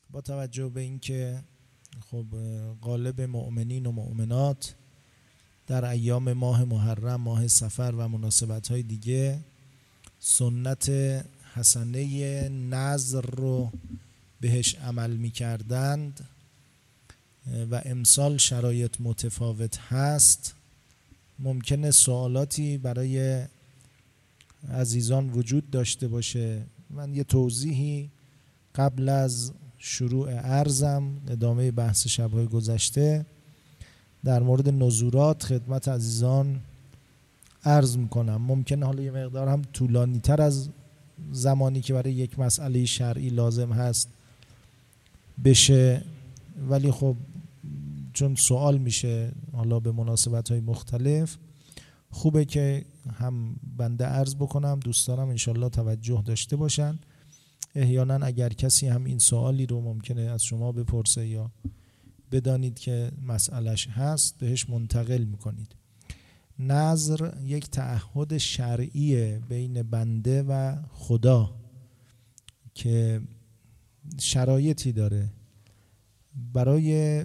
با توجه به اینکه خب غالب مؤمنین و مؤمنات در ایام ماه محرم، ماه صفر و مناسبت‌های دیگه سنت حسنه نذر رو بهش عمل می‌کردند و امسال شرایط متفاوت هست، ممکنه سوالاتی برای عزیزان وجود داشته باشه. من یه توضیحی قبل از شروع عرضم ادامه بحث شب‌های گذشته در مورد نزورات خدمت عزیزان عرض میکنم. ممکنه حالا یه مقدار هم طولانی تر از زمانی که برای یک مسئله شرعی لازم هست بشه، ولی خب چون سوال میشه حالا به مناسبت‌های مختلف، خوبه که هم بنده عرض بکنم، دوستانم انشالله توجه داشته باشن. احیانا اگر کسی هم این سوالی رو ممکنه از شما بپرسه یا بدانید که مسئلهش هست بهش منتقل میکنید. نذر یک تعهد شرعیه بین بنده و خدا که شرایطی داره. برای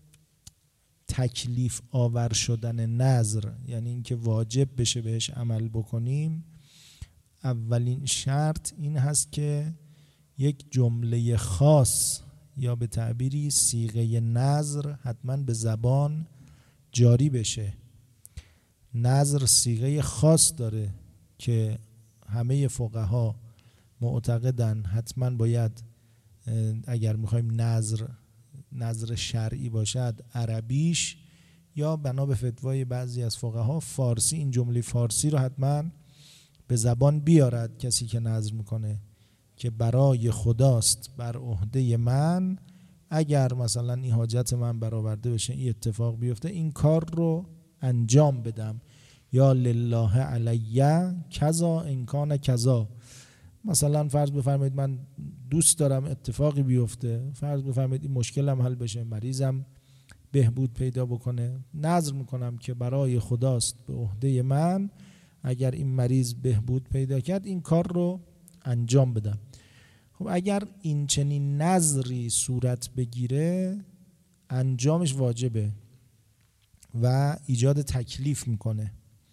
تکلیف آور شدن نذر، یعنی اینکه واجب بشه بهش عمل بکنیم، اولین شرط این هست که یک جمله خاص یا به تعبیری صیغه نذر حتما به زبان جاری بشه. نذر صیغه خاص داره که همه فقها معتقدن حتما باید، اگر میخوایم نذر شرعی باشد، عربیش یا بنا به فتوای بعضی از فقها فارسی، این جمله فارسی رو حتما به زبان بیارد کسی که نذر میکنه که برای خداست بر عهده من، اگر مثلا این حاجت من برآورده بشه، این اتفاق بیفته، این کار رو انجام بدم. یا لله علی کذا ان کان کذا. مثلا فرض بفرمایید من دوست دارم اتفاقی بیفته، فرض بفرمایید این مشکلم حل بشه، مریضم بهبود پیدا بکنه، نذر میکنم که برای خداست به عهده من اگر این مریض بهبود پیدا کرد این کار رو انجام بدم. خب اگر این چنین نذری صورت بگیره، انجامش واجبه و ایجاد تکلیف میکنه.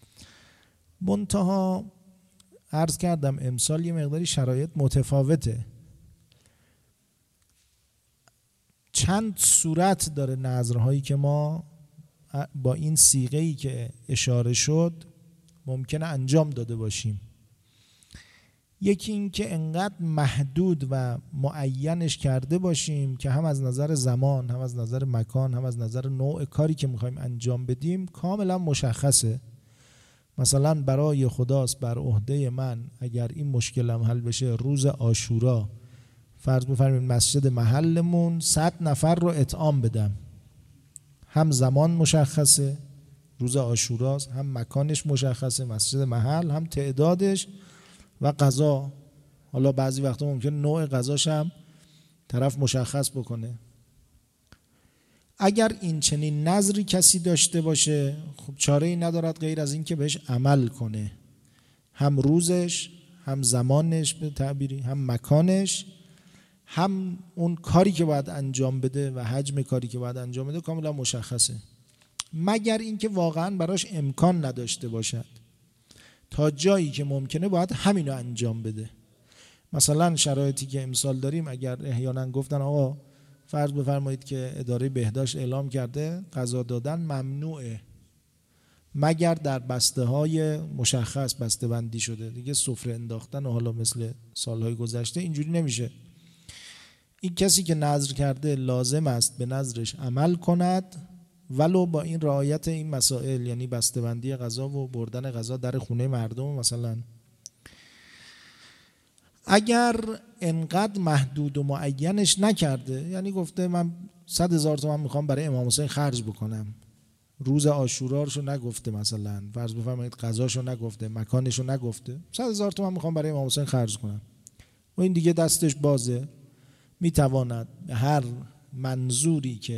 منتها عرض کردم امسال یه مقداری شرایط متفاوته. چند صورت داره نذرهایی که ما با این صیغه‌ای که اشاره شد ممکنه انجام داده باشیم. یکی این که انقدر محدود و معینش کرده باشیم که هم از نظر زمان، هم از نظر مکان، هم از نظر نوع کاری که میخوایم انجام بدیم کاملا مشخصه. مثلا برای خداست بر عهده من اگر این مشکلم حل بشه، روز عاشورا فرض بفرمایید مسجد محلمون 100 نفر رو اطعام بدم. هم زمان مشخصه، روز عاشوراست، هم مکانش مشخصه، مسجد محل، هم تعدادش و غذا. حالا بعضی وقتا ممکن نوع غذاش هم طرف مشخص بکنه. اگر این چنین نذری کسی داشته باشه، خب چاره ای ندارد غیر از این که بهش عمل کنه، هم روزش، هم زمانش به تعبیری، هم مکانش، هم اون کاری که باید انجام بده و حجم کاری که باید انجام بده کاملا مشخصه. مگر اینکه واقعا براش امکان نداشته باشد، تا جایی که ممکنه باید همینو انجام بده. مثلا شرایطی که امسال داریم، اگر احیانا گفتن آقا فرض بفرمایید که اداره بهداشت اعلام کرده غذا دادن ممنوعه مگر در بسته های مشخص بسته بندی شده، دیگه سفره انداختن و حالا مثل سالهای گذشته اینجوری نمیشه. این کسی که نذر کرده لازم است به نذرش عمل کند، ولو با این رعایت این مسائل، یعنی بسته بندی غذا و بردن غذا در خونه مردم. مثلا اگر انقدر محدود و معینش نکرده، یعنی گفته من 100,000 تومان میخوام برای امام حسین خرج بکنم، روز عاشوراشو نگفته، مثلا فرض بفرمایید غذاشو نگفته، مکانشو نگفته، 100,000 تومان میخوام برای امام حسین خرج کنم، و این دیگه دستش بازه، میتواند به هر منظوری که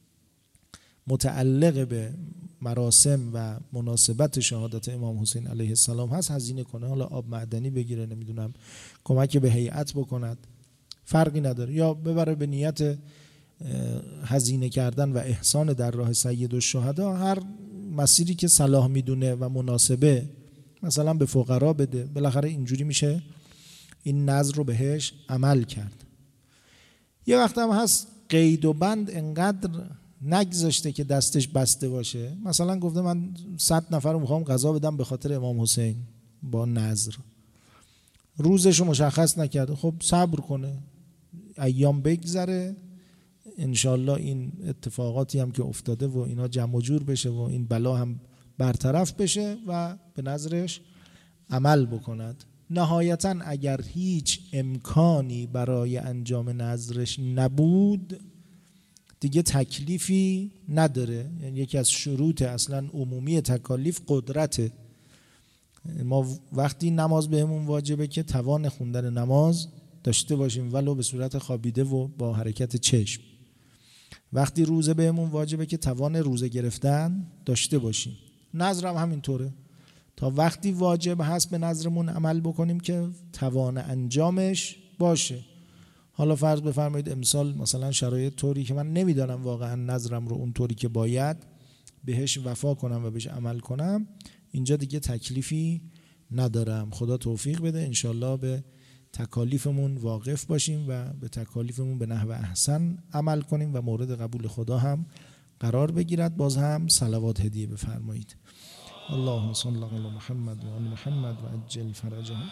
متعلق به مراسم و مناسبت شهادت امام حسین علیه السلام هست هزینه کنه. حالا آب معدنی بگیره، نمیدونم کمک به هیئت بکند، فرقی نداره، یا ببره به نیت هزینه کردن و احسان در راه سیدالشهدا، هر مسیری که صلاح میدونه و مناسبه، مثلا به فقرا بده، بالاخره اینجوری میشه این نذر رو بهش عمل کرد. یه وقت هم هست قید و بند انقدر نگذاشته که دستش بسته باشه، مثلا گفته من 100 نفر رو میخوام غذا بدم به خاطر امام حسین با نذر، روزش رو مشخص نکرده، خب صبر کنه، ایام بگذره، انشالله این اتفاقاتی هم که افتاده و اینا جمع و جور بشه و این بلا هم برطرف بشه و به نظرش عمل بکند. نهایتا اگر هیچ امکانی برای انجام نذرش نبود دیگه تکلیفی نداره. یعنی یکی از شروط اصلا عمومی تکالیف قدرته. ما وقتی نماز بهمون واجبه که توان خوندن نماز داشته باشیم ولو به صورت خوابیده و با حرکت چشم. وقتی روزه بهمون واجبه که توان روزه گرفتن داشته باشیم. نذر هم همینطوره، تا وقتی واجب هست به نذرمون عمل بکنیم که توان انجامش باشه. حالا فرض بفرمایید امسال مثلا شرایط طوری که من نمیدانم واقعا نذرم رو اون طوری که باید بهش وفا کنم و بهش عمل کنم، اینجا دیگه تکلیفی ندارم. خدا توفیق بده انشالله به تکالیفمون واقف باشیم و به تکالیفمون به نحو احسن عمل کنیم و مورد قبول خدا هم قرار بگیرد. باز هم صلوات هدیه بفرمایید. اللهم صل علی محمد و آل محمد و عجل فرجهم.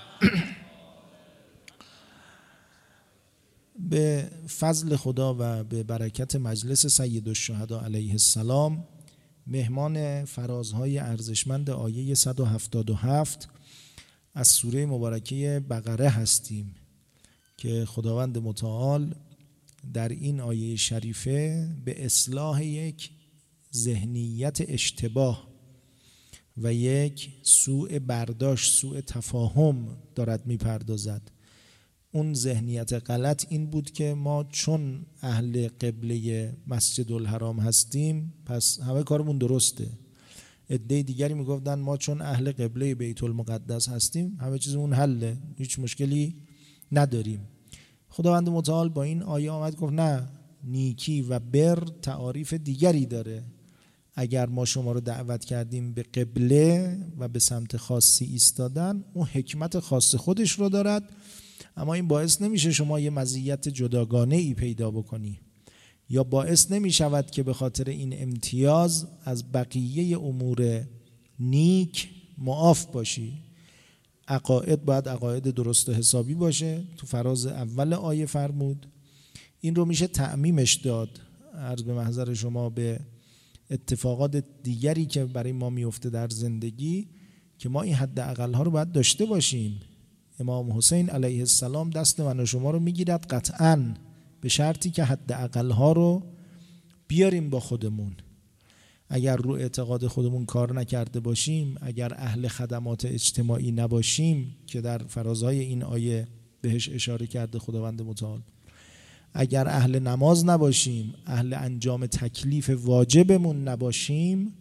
به فضل خدا و به برکت مجلس سیدالشهدا علیه السلام مهمان فرازهای ارزشمند آیه 177 از سوره مبارکه بقره هستیم که خداوند متعال در این آیه شریفه به اصلاح یک ذهنیت اشتباه و یک سوء برداشت، سوء تفاهم دارد میپردازد. اون ذهنیت غلط این بود که ما چون اهل قبله مسجد الحرام هستیم پس همه کارمون درسته. عده دیگری میگفتن ما چون اهل قبله بیت المقدس هستیم همه چیزمون حله، هیچ مشکلی نداریم. خداوند متعال با این آیه آمد گفت نه، نیکی و بر تعاریف دیگری داره. اگر ما شما رو دعوت کردیم به قبله و به سمت خاصی ایستادن، اون حکمت خاص خودش رو دارد، اما این باعث نمیشه شما یه مزیت جداگانه ای پیدا بکنی، یا باعث نمی شود که به خاطر این امتیاز از بقیه امور نیک معاف باشی. عقاید باید عقاید درست و حسابی باشه. تو فراز اول آیه فرمود این رو میشه تعمیمش داد. عرض به محضر شما به اتفاقات دیگری که برای ما میفته در زندگی که ما این حد اقل‌ها رو باید داشته باشیم. امام حسین علیه السلام دست من و شما رو میگیرد قطعاً، به شرطی که حد اقل‌ها رو بیاریم با خودمون. اگر رو اعتقاد خودمون کار نکرده باشیم، اگر اهل خدمات اجتماعی نباشیم که در فرازهای این آیه بهش اشاره کرده خداوند متعال، اگر اهل نماز نباشیم، اهل انجام تکلیف واجبمون نباشیم،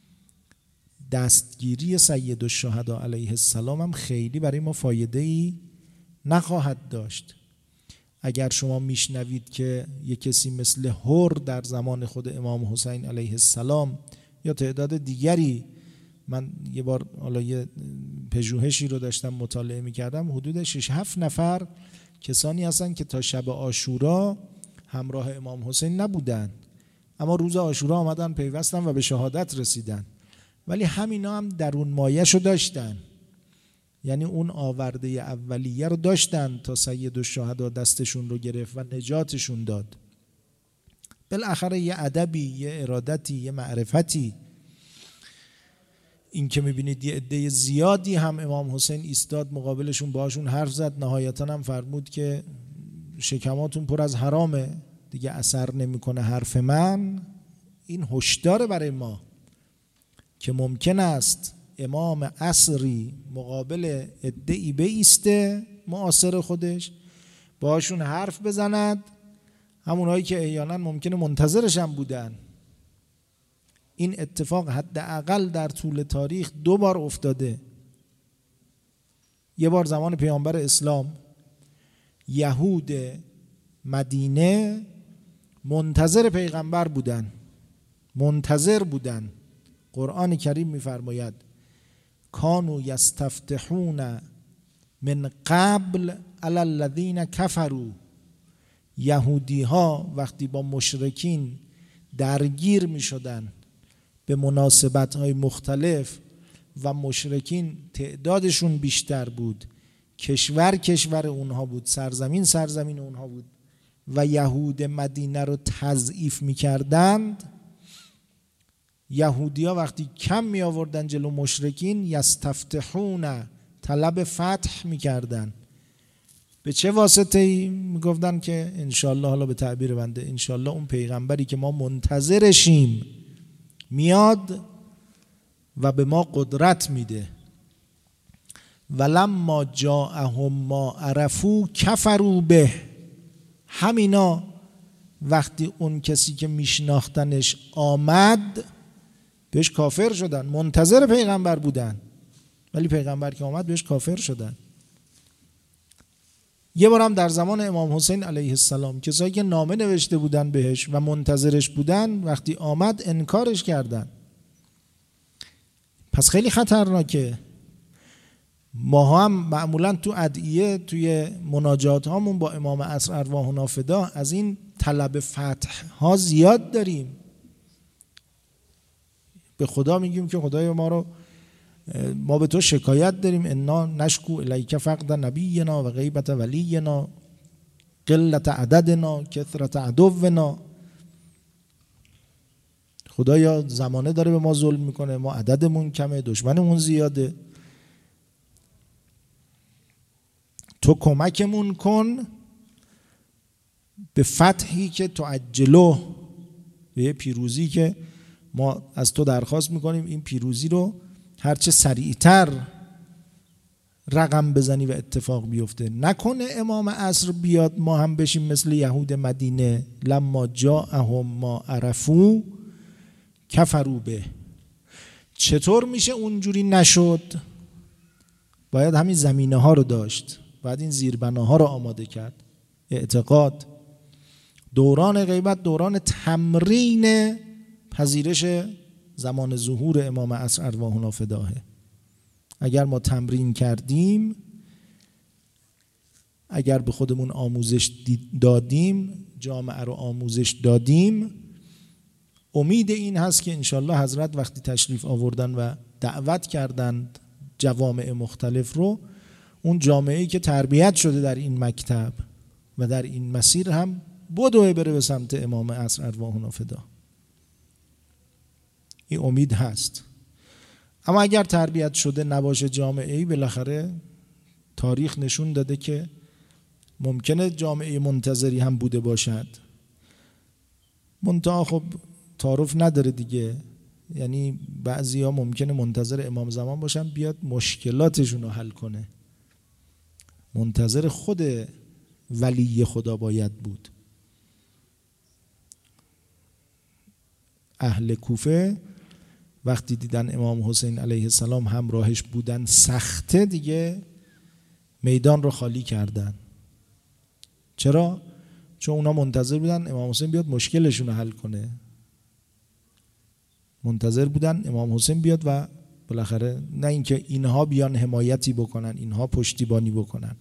دستگیری سیدالشهدا علیه السلام هم خیلی برای ما فایده‌ای نخواهد داشت. اگر شما میشنوید که یک کسی مثل هر در زمان خود امام حسین علیه السلام یا تعداد دیگری، من یه بار حالا یه پژوهشی رو داشتم مطالعه میکردم، حدود 6-7 نفر کسانی هستن که تا شب عاشورا همراه امام حسین نبودن، اما روز عاشورا آمدن پیوستن و به شهادت رسیدن، ولی همینا هم درون مایه‌شو داشتن، یعنی اون آورده اولیه رو داشتن تا سیدالشهدا دستشون رو گرفت و نجاتشون داد. بالاخره یه ادبی، یه ارادتی، یه معرفتی. این که میبینید یه عده زیادی هم امام حسین ایستاد مقابلشون، باهاشون حرف زد، نهایتا هم فرمود که شکماتون پر از حرامه دیگه، اثر نمیکنه حرف من. این هشدار برای ما که ممکن است امام عصری مقابل عده‌ای بایسته معاصر خودش، باهاشون حرف بزند، همونهایی که احیانا ممکنه منتظرش هم بودن. این اتفاق حداقل در طول تاریخ 2 بار افتاده. یه بار زمان پیامبر اسلام، یهود مدینه منتظر پیغمبر بودن، منتظر بودن. قرآن کریم میفرماید کانوا یستفتحون من قبل علی الذین کفروا. یهودی ها وقتی با مشرکین درگیر می شدن به مناسبت های مختلف و مشرکین تعدادشون بیشتر بود، کشور اونها بود، سرزمین اونها بود و یهود مدینه رو تضعیف می کردند، یهودی ها وقتی کم می آوردن جلو مشرکین یستفتحون، طلب فتح می کردن. به چه واسطه ای؟ می گفتن که انشالله، حالا به تعبیر بنده، انشالله اون پیغمبری که ما منتظرشیم میاد و به ما قدرت میده. ولما جاءهم ما عرفوا کفروا به. همینا وقتی اون کسی که میشناختنش آمد بهش کافر شدن. منتظر پیغمبر بودن ولی پیغمبر که آمد بهش کافر شدن. یه بار هم در زمان امام حسین علیه السلام کسایی که نامه نوشته بودن بهش و منتظرش بودن وقتی آمد انکارش کردن. پس خیلی خطرناکه. ما هم معمولا تو ادعیه، توی مناجات هامون با امام عصر ارواحنا فدا از این طلب فتح ها زیاد داریم. به خدا میگیم که خدای ما به تو شکایت داریم، انا نشکو الیک فقد نبینا و غیبت ولینا قلت عددنا کثرت عدونا. خدایا زمانه داره به ما ظلم میکنه، ما عددمون کمه، دشمنمون زیاده، تو کمکمون کن به فتحی که تعجلو، به پیروزی که ما از تو درخواست میکنیم، این پیروزی رو هرچه سریعتر رقم بزنی و اتفاق بیفته. نکنه امام عصر بیاد ما هم بشیم مثل یهود مدینه لما جاءهم ما عرفوا کفروا به. چطور میشه اونجوری نشد؟ باید همین زمینه ها رو داشت، باید این زیربناها رو آماده کرد. اعتقاد، دوران غیبت دوران تمرین پذیرش زمان ظهور امام عصر ارواحنا فداه. اگر ما تمرین کردیم، اگر به خودمون آموزش دادیم، جامعه رو آموزش دادیم، امید این هست که انشالله حضرت وقتی تشریف آوردن و دعوت کردند جوامع مختلف رو، اون جامعه‌ای که تربیت شده در این مکتب و در این مسیر هم بدوه بره به سمت امام عصر ارواحنا فدا. این امید هست. اما اگر تربیت شده نباشه جامعه‌ای، بالاخره تاریخ نشون داده که ممکنه جامعه منتظری هم بوده باشد. منتها خب تعارف نداره دیگه. یعنی بعضیا ممکنه منتظر امام زمان باشن بیاد مشکلاتشون رو حل کنه. منتظر خود ولی خدا باید بود. اهل کوفه وقتی دیدن امام حسین علیه السلام همراهش بودن سخته، دیگه میدان رو خالی کردن. چرا؟ چون اونا منتظر بودن امام حسین بیاد مشکلشون رو حل کنه. منتظر بودن امام حسین بیاد و بالاخره نه اینکه اینها بیان حمایتی بکنن، اینها پشتیبانی بکنن.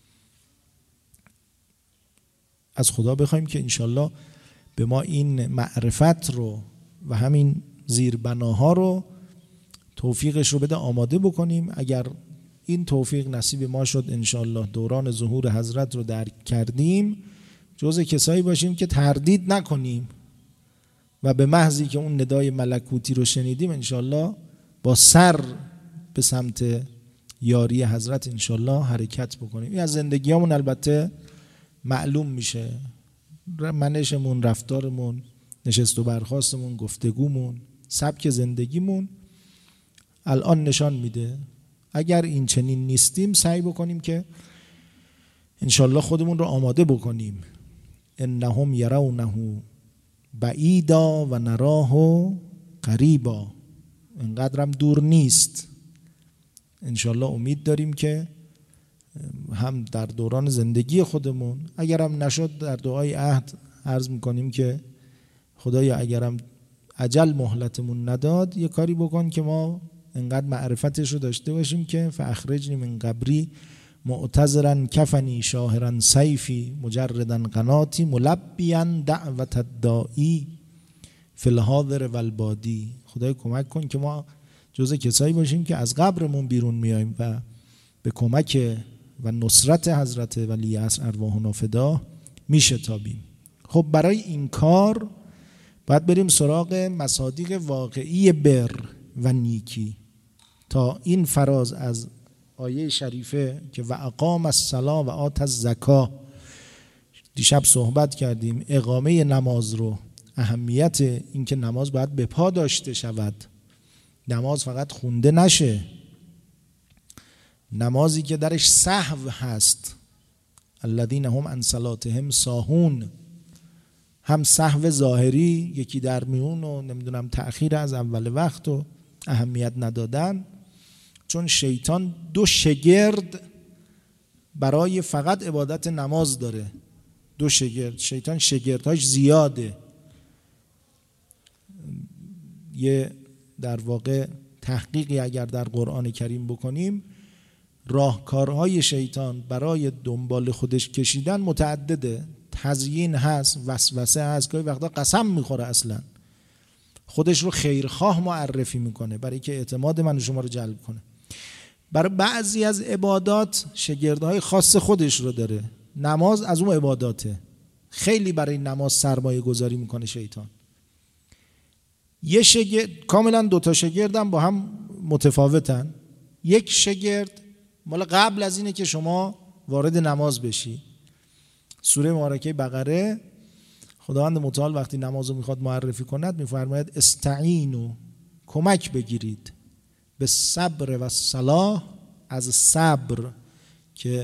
از خدا بخوایم که انشالله به ما این معرفت رو و همین زیربناها رو توفیقش رو بده آماده بکنیم. اگر این توفیق نصیب ما شد انشالله دوران ظهور حضرت رو درک کردیم، جزء کسایی باشیم که تردید نکنیم و به محضی که اون ندای ملکوتی رو شنیدیم انشالله با سر به سمت یاری حضرت انشالله حرکت بکنیم. این از زندگیامون البته معلوم میشه، منشمون، رفتارمون، نشست و برخاستمون، گفتگومون، سبک زندگیمون الان نشان میده. اگر این چنین نیستیم سعی بکنیم که انشالله خودمون رو آماده بکنیم. انهم یرونه بعیدا و نراه قریبا. اینقدرم دور نیست. انشالله امید داریم که هم در دوران زندگی خودمون، اگرم نشد در دعای عهد عرض میکنیم که خدایا اگرم اجل مهلتمون نداد یه کاری بکن که ما انقدر معرفتش رو داشته باشیم که فاخرجنی من قبری معتذرا کفنی شاهرا سیفی مجردا قناتی ملبیا دعوت الداعی فی الحاضر و البادی. خدای کمک کن که ما جزء کسایی باشیم که از قبرمون بیرون میایم و به کمک و نصرت حضرت ولی عصر ارواحنا فدا میشتابیم. خب برای این کار باید بریم سراغ مصادیق واقعی بر و نیکی. تا این فراز از آیه شریفه که و اقام الصلاة و آت الزکاة دیشب صحبت کردیم، اقامه نماز رو، اهمیت این که نماز باید به پا داشته شود، نماز فقط خونده نشه، نمازی که درش سهو هست، الذین هم عن صلاتهم ساهون، هم سهو ظاهری یکی در میون و نمیدونم تأخیر از اول وقت و اهمیت ندادن، چون شیطان دو شگرد برای فقط عبادت نماز داره، دو شگرد، شیطان شگردهاش زیاده. یه در واقع تحقیقی اگر در قرآن کریم بکنیم، راهکارهای شیطان برای دنبال خودش کشیدن متعدده، تزیین هست، وسوسه هست، گاهی وقتا قسم میخوره، اصلا خودش رو خیرخواه معرفی میکنه برای که اعتماد من و شما رو جلب کنه. برای بعضی از عبادات شگردهای خاص خودش رو داره، نماز از اون عباداته، خیلی برای نماز سرمایه گذاری میکنه شیطان. یه شگرد، کاملا دوتا شگردم با هم متفاوتن، یک شگرد مال قبل از اینه که شما وارد نماز بشی. سوره مبارکه بقره خداوند متعال وقتی نماز رو میخواد معرفی کند میفرماید استعینوا، کمک بگیرید، به صبر و صلاح، از صبر که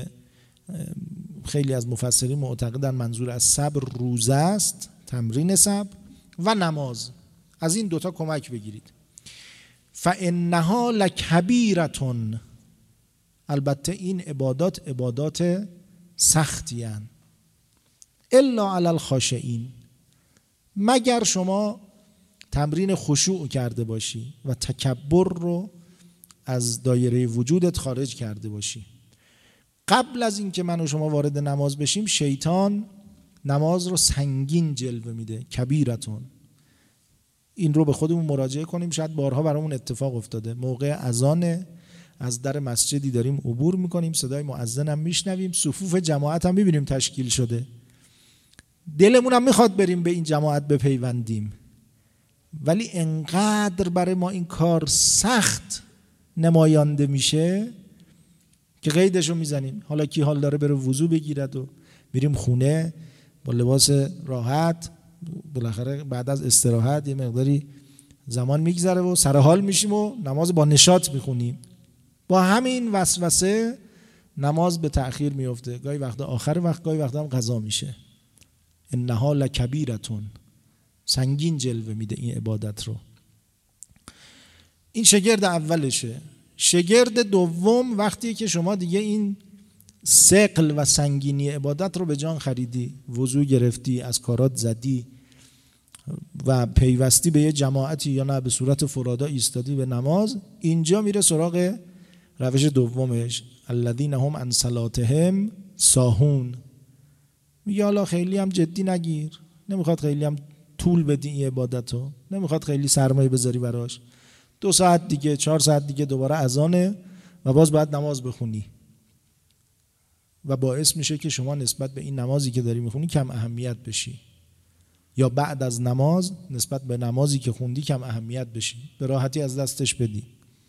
خیلی از مفسرین معتقدن منظور از صبر روزه است، تمرین صبر، و نماز، از این دوتا کمک بگیرید. فانها لکبیرة، البته این عبادات سختی هستند، الا علی الخاشعین، مگر شما تمرین خشوع کرده باشی و تکبر رو از دایره وجودت خارج کرده باشی. قبل از اینکه من و شما وارد نماز بشیم شیطان نماز رو سنگین جلوه میده، کبیرتون. این رو به خودمون مراجعه کنیم، شاید بارها برامون اتفاق افتاده، موقع اذان از در مسجدی داریم عبور میکنیم، صدای مؤذن هم میشنویم، صفوف جماعت هم میبینیم تشکیل شده، دلمون هم میخواد بریم به این جماعت بپیوندیم، ولی انقدر برای ما این کار سخت نمایانده میشه که قیدشو میزنیم. حالا کی حال داره بره وضو بگیرد و میریم خونه با لباس راحت، بالاخره بعد از استراحت یه مقداری زمان میگذره و سر حال میشیم و نماز با نشاط میخونیم. با همین وسوسه نماز به تأخیر میفته، گاهی وقتا آخر وقت، گاهی وقتا هم قضا میشه. انها لکبیرتون، سنگین جلوه میده این عبادت رو. این شگرد اولشه. شگرد دوم وقتیه که شما دیگه این ثقل و سنگینی عبادت رو به جان خریدی، وضو گرفتی، از کارات زدی و پیوستی به یه جماعتی یا نه به صورت فرادا ایستادی به نماز، اینجا میره سراغ روش دومش، الذین هم عن صلاتهم ساهون. میگه حالا خیلی هم جدی نگیر، نمیخواد خیلی هم طول بدی این عبادتو، نمیخواد خیلی سرمایه بذاری براش، 2 ساعت دیگه 4 ساعت دیگه دوباره اذانه و باز باید نماز بخونی و باعث میشه که شما نسبت به این نمازی که داری میخونی کم اهمیت بشی، یا بعد از نماز نسبت به نمازی که خوندی کم اهمیت بشی، به راحتی از دستش بدی.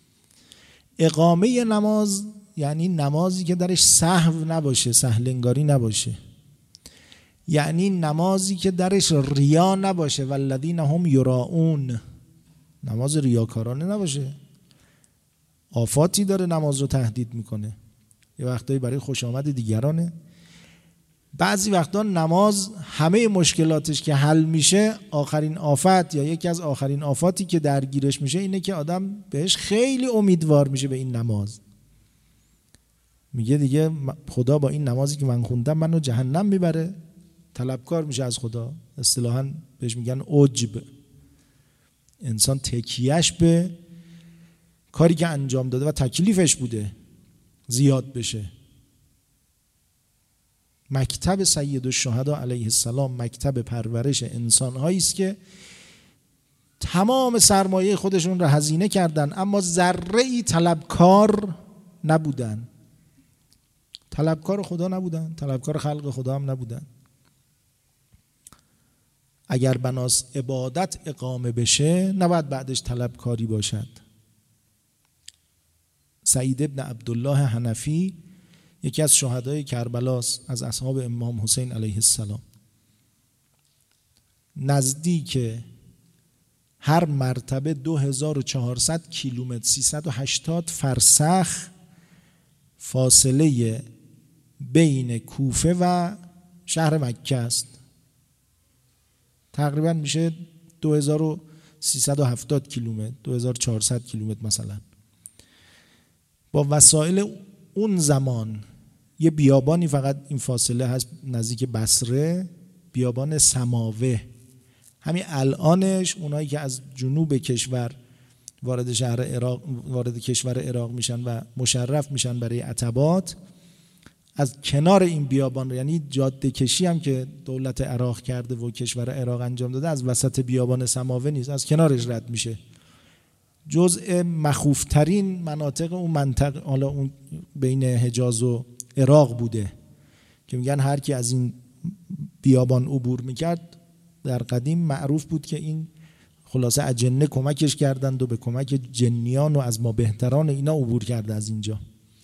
اقامه نماز یعنی نمازی که درش سهو نباشه، سهلنگاری نباشه، یعنی نمازی که درش ریا نباشه، والذین هم یراؤون، نماز ریاکارانه نباشه. آفاتی داره نماز رو تهدید میکنه، یه وقتایی برای خوش آمد دیگرانه، بعضی وقتا نماز همه مشکلاتش که حل میشه، آخرین آفت یا یکی از آخرین آفاتی که درگیرش میشه اینه که آدم بهش خیلی امیدوار میشه به این نماز. میگه دیگه خدا با این نمازی که من خوندم منو جهنم میبره، طلبکار میشه از خدا. اصطلاحاً بهش میگن عجب. انسان تکیهش به کاری که انجام داده و تکلیفش بوده زیاد بشه. مکتب سیدالشهدا علیه السلام مکتب پرورش انسان‌هایی است که تمام سرمایه خودشون را هزینه کردن اما ذره‌ای طلبکار نبودن. طلبکار خدا نبودن، طلبکار خلق خدا هم نبودن. اگر بناس عبادت اقامه بشه نباید بعدش طلبکاری باشد. سعید ابن عبدالله حنفی یکی از شهدای کربلاست، از اصحاب امام حسین علیه السلام. نزدیک هر مرتبه 2400 کیلومتر 380 فرسخ فاصله بین کوفه و شهر مکه است. تقریبا میشه 2370 کیلومتر 2400 کیلومتر مثلا. با وسایل اون زمان یه بیابانی فقط این فاصله هست نزدیک بصره، بیابان سماوه. همین الانش اونایی که از جنوب کشور وارد کشور عراق میشن و مشرف میشن برای عتبات، از کنار این بیابان، یعنی جاده کشی هم که دولت عراق کرده و کشور عراق انجام داده، از وسط بیابان سماوه نیست، از کنارش رد میشه. جزء مخوفترین مناطق اون منطقه، حالا اون بین حجاز و عراق بوده که میگن هر کی از این بیابان عبور میکرد در قدیم معروف بود که این خلاصه اجنه کمکش کردند و به کمک جنیان و از ما بهتران اینا عبور کرده از اینجا.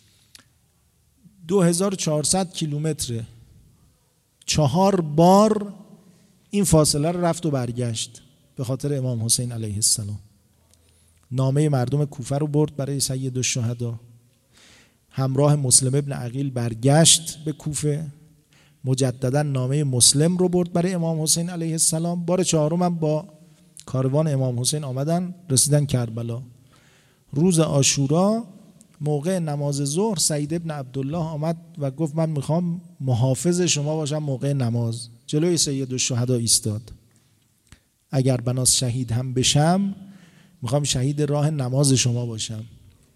2400 کیلومتر 4 بار این فاصله رو رفت و برگشت به خاطر امام حسین علیه السلام. نامه مردم کوفه رو برد برای سیدالشهدا، همراه مسلم ابن عقیل برگشت به کوفه، مجددا نامه مسلم رو برد برای امام حسین علیه السلام. بار چهارم هم با کاروان امام حسین آمدن، رسیدن کربلا. روز عاشورا موقع نماز ظهر سعید ابن عبدالله آمد و گفت من میخوام محافظ شما باشم موقع نماز. جلوی سیدالشهدا ایستاد. اگر بناس شهید هم بشم میخوام شهید راه نماز شما باشم.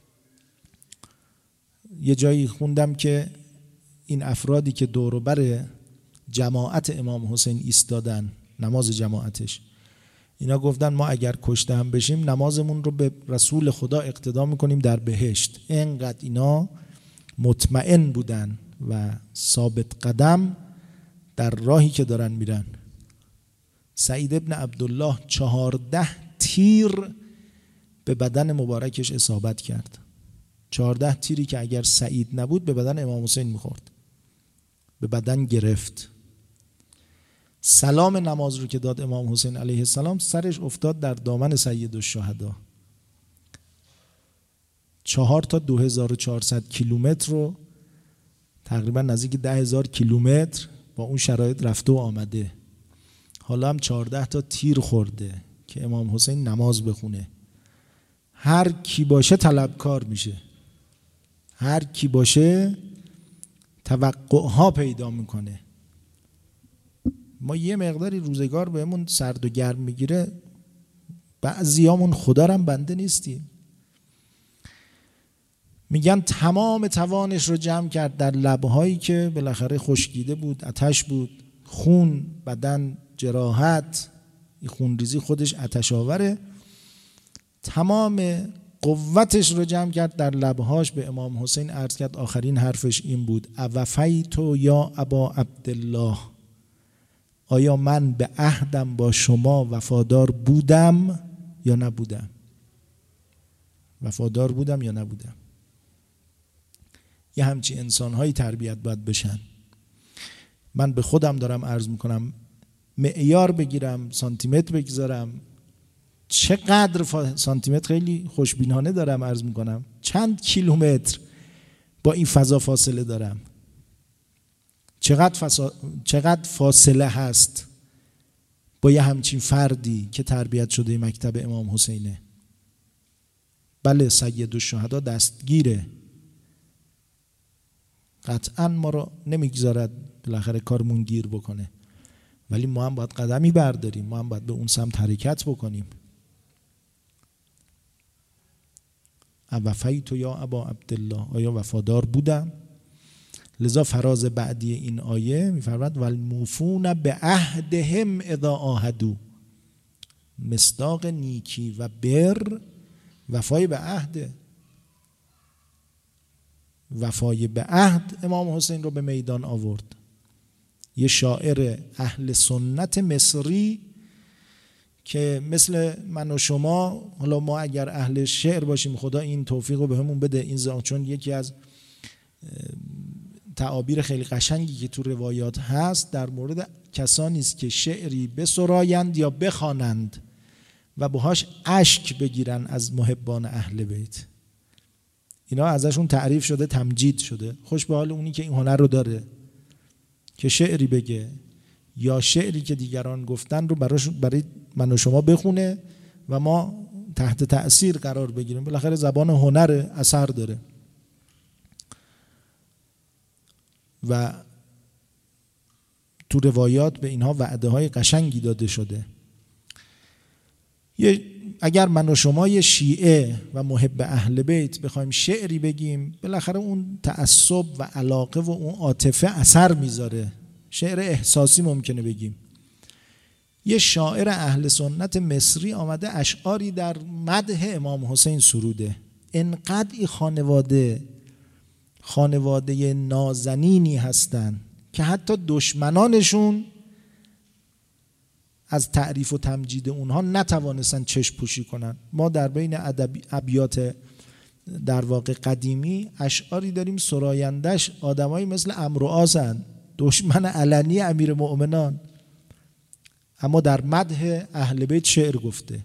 یه جایی خوندم که این افرادی که دور و بر جماعت امام حسین ایستادن نماز جماعتش، اینا گفتن ما اگر کشته هم بشیم نمازمون رو به رسول خدا اقتدا میکنیم در بهشت. اینقدر اینا مطمئن بودن و ثابت قدم در راهی که دارن میرن. سعید ابن عبدالله 14 تیر به بدن مبارکش اصابت کرد. 14 تیری که اگر سعید نبود به بدن امام حسین میخورد، به بدن گرفت. سلام نماز رو که داد امام حسین علیه السلام، سرش افتاد در دامن سیدالشهدا. 4 تا 2400 کیلومتر رو تقریبا نزدیک 10,000 کیلومتر با اون شرایط رفته و آمده. حالا هم 14 تا تیر خورده که امام حسین نماز بخونه. هر کی باشه طلبکار میشه، هر کی باشه توقعها پیدا میکنه. ما یه مقداری روزگار بهمون سرد و گرم میگیره، بعضیامون خدا رو هم بنده نیستیم. میگن تمام توانش رو جمع کرد در لبهایی که بالاخره خشکیده بود، آتش بود، خون، بدن، جراحت، این خونریزی خودش آتش آوره. تمام قوتش رو جمع کرد در لبهاش، به امام حسین عرض کرد. آخرین حرفش این بود: اوفیت یا ابا عبدالله، آیا من به عهدم با شما وفادار بودم یا نبودم؟ وفادار بودم یا نبودم؟ یه همچی انسان‌هایی تربیت باید بشن. من به خودم دارم عرض میکنم، معیار بگیرم، سانتیمتر بگذارم. چقدر سانتیمتر، خیلی خوشبینانه دارم عرض میکنم، چند کیلومتر با این فضا فاصله دارم. چقدر فاصله هست با یه همچین فردی که تربیت شده مکتب امام حسینه. بله سیدالشهدا دستگیره، قطعا ما رو نمیگذارد بالاخره کارمون گیر بکنه، ولی ما هم باید قدمی برداریم، ما هم باید به اون سمت حرکت بکنیم. وفیت یا ابا عبدالله، آیا وفادار بودم؟ لذا فراز بعدی این آیه می‌فرماید والموفون بعهدهم اذا عاهدوا. مصداق نیکی و بر وفای به عهد. وفای به عهد امام حسین رو به میدان آورد. یه شاعر اهل سنت مصری که مثل من و شما، حالا ما اگر اهل شعر باشیم خدا این توفیق رو به همون بده، این چون یکی از تعابیر خیلی قشنگی که تو روایات هست در مورد کسانی است که شعری بسرایند یا بخوانند و باهاش اشک بگیرن از محبان اهل بیت. اینا ازشون تعریف شده، تمجید شده. خوش به حال اونی که این هنر رو داره که شعری بگه یا شعری که دیگران گفتن رو برای من و شما بخونه و ما تحت تأثیر قرار بگیریم. بالاخره زبان هنر اثر داره و تو روایات به اینها وعده های قشنگی داده شده. اگر من و شما یه شیعه و محب اهل بیت بخوایم شعری بگیم، بالاخره اون تعصب و علاقه و اون عاطفه اثر میذاره. شعر احساسی ممکنه بگیم. یه شاعر اهل سنت مصری آمده اشعاری در مدح امام حسین سروده. انقدر این خانواده نازنینی هستن که حتی دشمنانشون از تعریف و تمجید اونها نتوانستن چشم پوشی کنن. ما در بین ابیات در واقع قدیمی اشعاری داریم سرایندش آدمایی مثل عمرو و عاصن، دشمن علنی امیر مؤمنان، اما در مدح اهل بیت شعر گفته.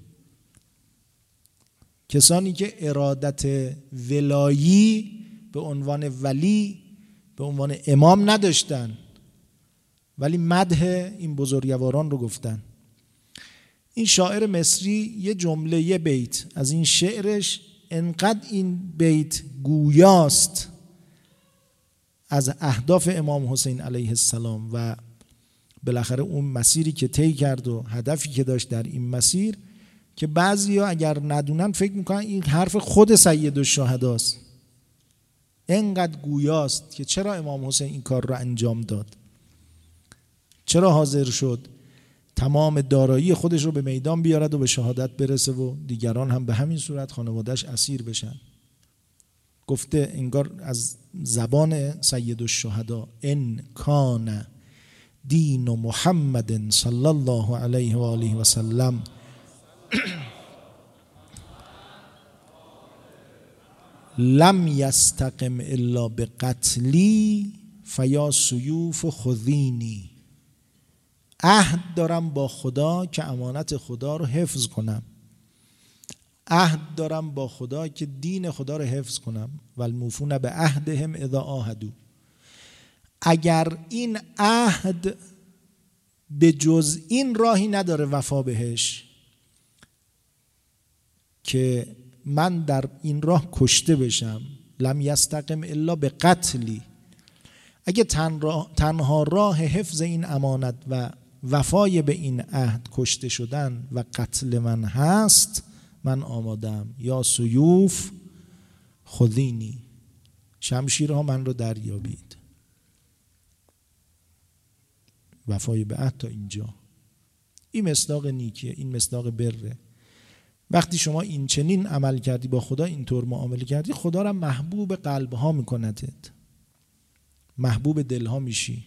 کسانی که ارادت ولایی به عنوان ولی، به عنوان امام نداشتن، ولی مدح این بزرگواران رو گفتن. این شاعر مصری یه جمله، یه بیت از این شعرش انقدر این بیت گویاست از اهداف امام حسین علیه السلام و بالاخره اون مسیری که طی کرد و هدفی که داشت در این مسیر، که بعضیا اگر ندونن فکر میکنن این حرف خود سید الشهداست. انقدر گویاست که چرا امام حسین این کار رو انجام داد، چرا حاضر شد تمام دارایی خودش رو به میدان بیارد و به شهادت برسه و دیگران هم به همین صورت خانواده‌اش اسیر بشن. گفته انگار از زبان سید الشهدا ان کان دین محمد صلی الله علیه و آله و سلم لم یستقم الا بقتلی فیا سیوف خذینی. عهد دارم با خدا که امانت خدا رو حفظ کنم، عهد دارم با خدا که دین خدا رو حفظ کنم. والموفون بعهدهم اذا عاهدوا. اگر این عهد به جز این راهی نداره وفا بهش که من در این راه کشته بشم، لم یستقم الا به قتلی. اگه تنها راه حفظ این امانت و وفای به این عهد کشته شدن و قتل من هست، من آمادم. یا سیوف خذینی، شمشیرها من رو دریابید. وفای به عهد تا اینجا. این مصداق نیکیه، این مصداق بره. وقتی شما این چنین عمل کردی، با خدا اینطور معامله کردی، خدا را محبوب قلبها میکنتت، محبوب دلها میشی.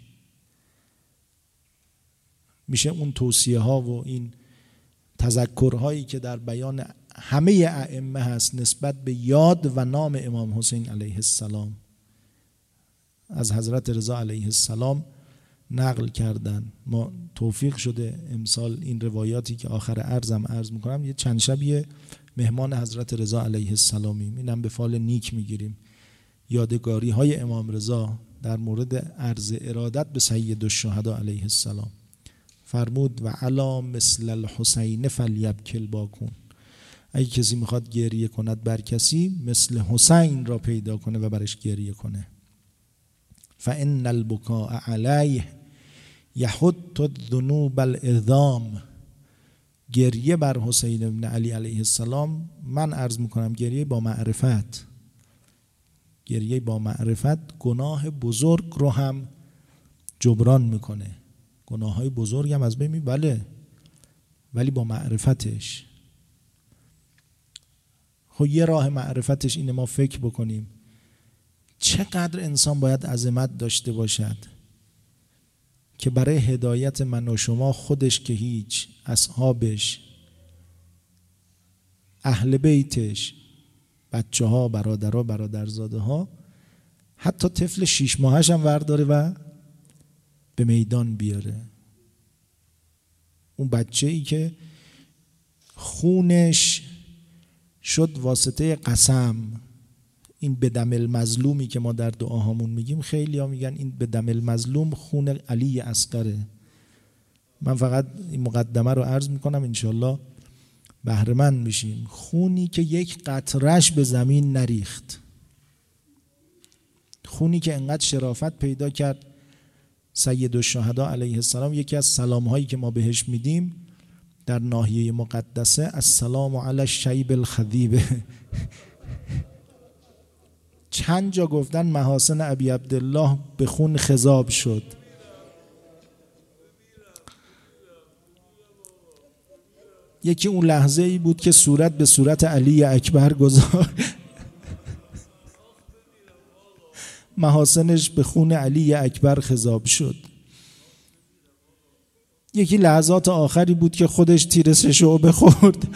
میشه اون توصیه ها و این تذکرهایی که در بیان همه ائمه هست نسبت به یاد و نام امام حسین علیه السلام از حضرت رضا علیه السلام نقل کردن. ما توفیق شده امسال این روایاتی که آخر عرض میکنم، یه چند شبیه مهمان حضرت رضا علیه السلامیم. اینم به فال نیک میگیریم. یادگاری های امام رضا در مورد عرض ارادت به سید الشهدا علیه السلام فرمود و علا مثل الحسین فلیبکی الباکون. اگه کسی میخواد گریه کند بر کسی، مثل حسین را پیدا کنه و برش گریه کنه. فان البکاء علیه یحط الذنوب العظام. گریه بر حسین بن علی علیه السلام، من عرض میکنم گریه با معرفت، گریه با معرفت گناه بزرگ رو هم جبران میکنه. گناه های بزرگ هم از بین میره، بله، ولی با معرفتش. خب یه راه معرفتش اینه ما فکر بکنیم چقدر انسان باید عظمت داشته باشد که برای هدایت من و شما، خودش که هیچ، اصحابش، اهل بیتش، بچه ها، برادرها، برادرزاده ها، حتی طفل 6 ماهش هم ورداره و به میدان بیاره. اون بچه ای که خونش شد واسطه قسم، این بدم المظلومی که ما در دعاهامون میگیم، خیلی ها میگن این بدم المظلوم خون علی اصغره. من فقط این مقدمه رو عرض میکنم انشالله بهره‌مند میشیم. خونی که یک قطره‌اش به زمین نریخت، خونی که انقدر شرافت پیدا کرد. سید الشهدا علیه السلام یکی از سلام‌هایی که ما بهش میدیم در ناحیه مقدسه، السلام علی الشیب الخضیب. چند جا گفتن محاسن ابی عبدالله به خون خضاب شد. یکی اون لحظه ای بود که صورت به صورت علی اکبر گذار، محاسنش به خون علی اکبر خضاب شد. یکی لحظات آخری بود که خودش تیر 3 شعبه خورد.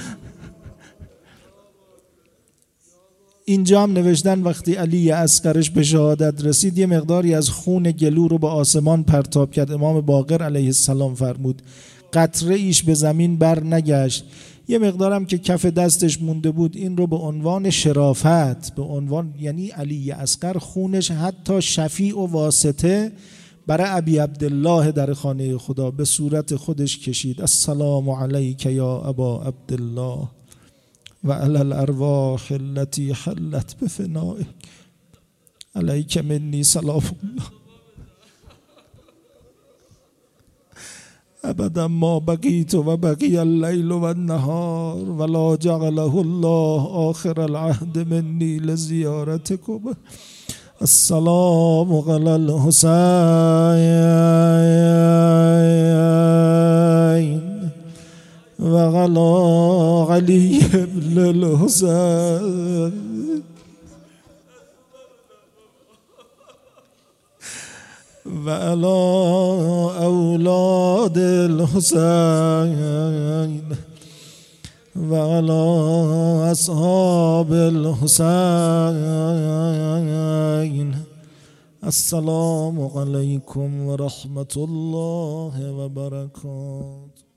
اینجا هم نوشتن وقتی علی اصغرش به شهادت رسید یه مقداری از خون گلو رو به آسمان پرتاب کرد. امام باقر علیه السلام فرمود قطره ایش به زمین بر نگشت. یه مقدارم که کف دستش مونده بود این رو به عنوان شرافت، به عنوان یعنی علی اصغر خونش حتی شفیع و واسطه برای ابی عبدالله در خانه خدا به صورت خودش کشید. السلام علیک یا ابا عبدالله و علی الارواح التي حلت بفنائک علیک منی سلام الله ابدا ما بقیت و بقی اللیل و النهار ولا جعله الله آخر العهد منی لزیارتکم. السلام علی الحسین و علی علی ابن الحسین و علی اولاد الحسین و علی اصحاب الحسین. السلام علیکم و رحمت الله و برکاته.